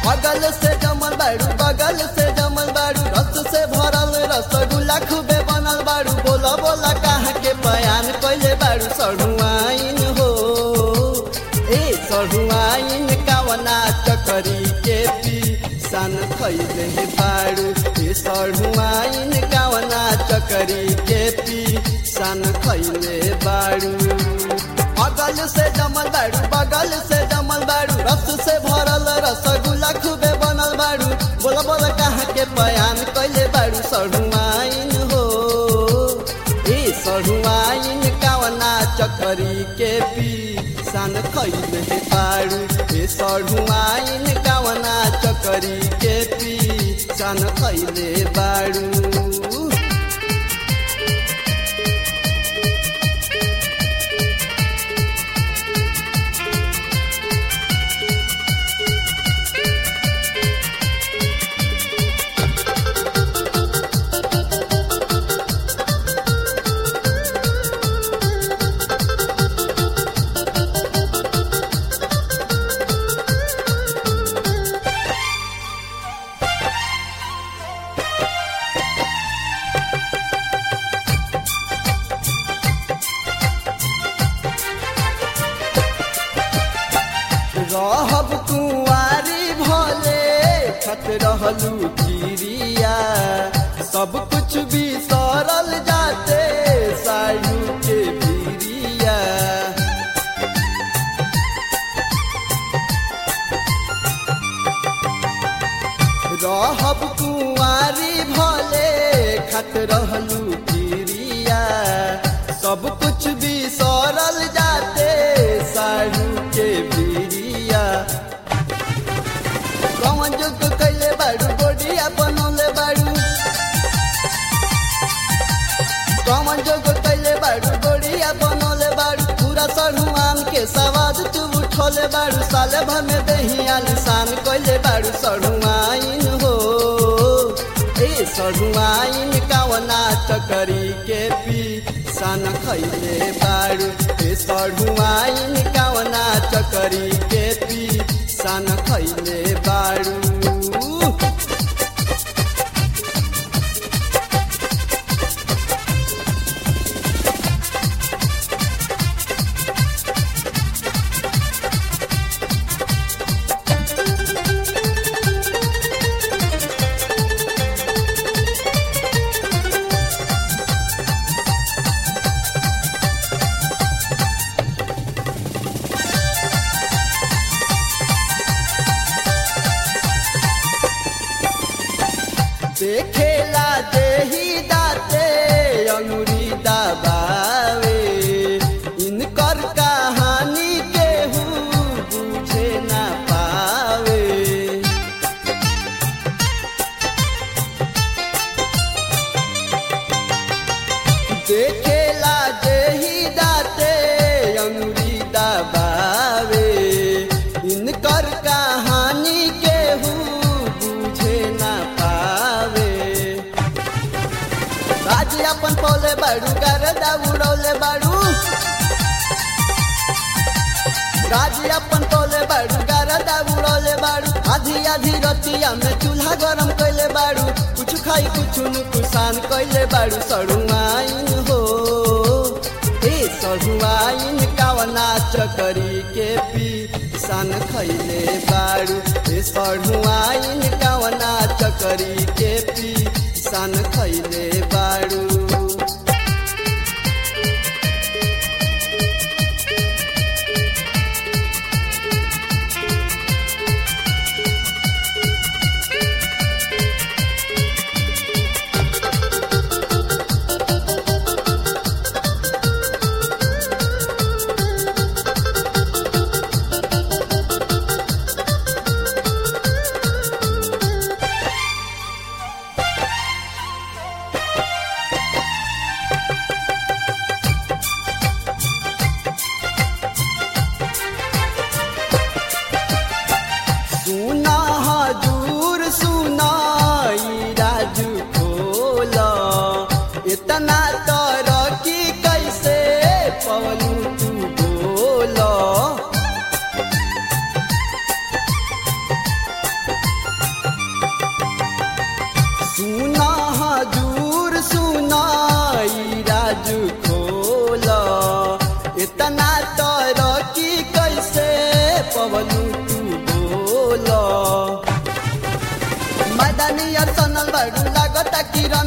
बगल से जमल बाड़ू बगल से जमल बाड़ू रस से भरल रसगुल्ला खूबे बनल बाड़ू बोला बोला कहाँ के बयान कैले बाड़ू सढ़ुआइन हो ए सढ़ुआइन कावना चकरी के पी सन खैले बाड़ू ए सढ़ुआइन कावना चकरी के पी सन खैले बाड़ू बगल से जमल बाड़ू बगल से जमल बाड़ू रस से भरल रसगुल्ला खूबे बनल बाड़ू बोला बोला कहाँ के बयान कैले बाड़ू सढ़ुआइन हो ए सढ़ुआइन कावना चकरी के पी सन खैले बाड़ू ए सढ़ुआइन कावना चकरी के पी सन खैले बाड़ू रहब कुंवारी भले खत रहलू चिड़िया सब कुछ भी सरल जाते सायु के भिरिया रहब कुंवारी भले खत रहलू चिड़िया सब कुछ भी सरल जाते सायु के भिरिया कौन जोग कैले बाड़ू गोडिया बनौले बाड़ू कौन जोग कैले बाड़ू गोडिया बनौले बाड़ू पूरा सढ़ुआन के सवाद तू उठौले बाड़ू साले भर में दहिया निशान कैले बाड़ू सढ़ुआइन हो ए सढ़ुआइन कावना चकरी के पी सन खैले बाड़ू ए सढ़ुआइन कावना चकरी के पी सन खैले बाड़ू देखेला देही दाते अंगुरी दबावे इनकर कहानी केहू बुझे ना पावे देखेला देही दाते अंगुरी दबावे इनकर कहानी केहू बुझे ना पावे राजी अपन पौले बाड़ू गरदा उड़ौले बाड़ू राजी अपन पौले बाड़ू गरदा उड़ौले बाड़ू आधी आधी रतिया में चूल्हा गरम कैले बाड़ू कुछ खाई कुछ नुकसान कैले बाड़ू सढ़ुआइन हो ए सढ़ुआइन कावना चकरी के पी सन खैले बाड़ू ए सढ़ुआइन कावना चकरी के पी सन खैले बाड़ू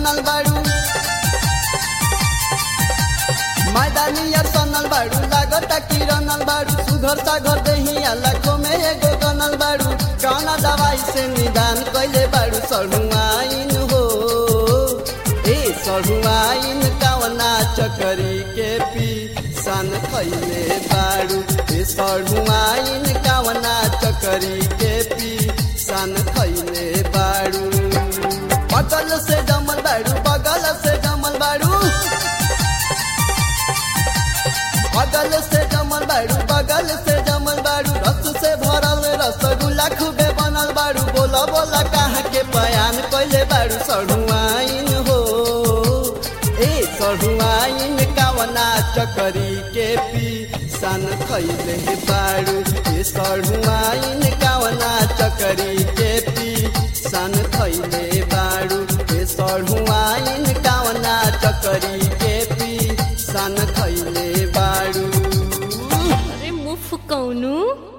बनल बाड़ू मैदानिया सनल बाड़ू लागता कि रनल बाड़ू सुघर सागर दहिया लाखों में एगो गनल बाड़ू कौना दवाई से निदान कैले बाड़ू सढ़ुआइन हो ए सढ़ुआइन कवना चकरी के पी सन खैले बाड़ू ए सढ़ुआइन कवना चकरी के पी सन खैले बाड़ू बगल से जमल बाड़ू बगल से जमल बाड़ू बगल से जमल बाड़ू बगल से जमल बाड़ू रस से भरल रसगुल्ला खूबे बनल बाड़ू बोला बोला कहाँ के बयान कैले बाड़ू सढ़ुआइन हो ए सढ़ुआइन कवना चकरी के पी सन खैले बाड़ू ए सढ़ुआइन कवना चकरी के पी सन खैले बाड़ू ए सढ़ुआइन कवना चकरी के पी सन खैले बाड़ू अरे मुफ कौनु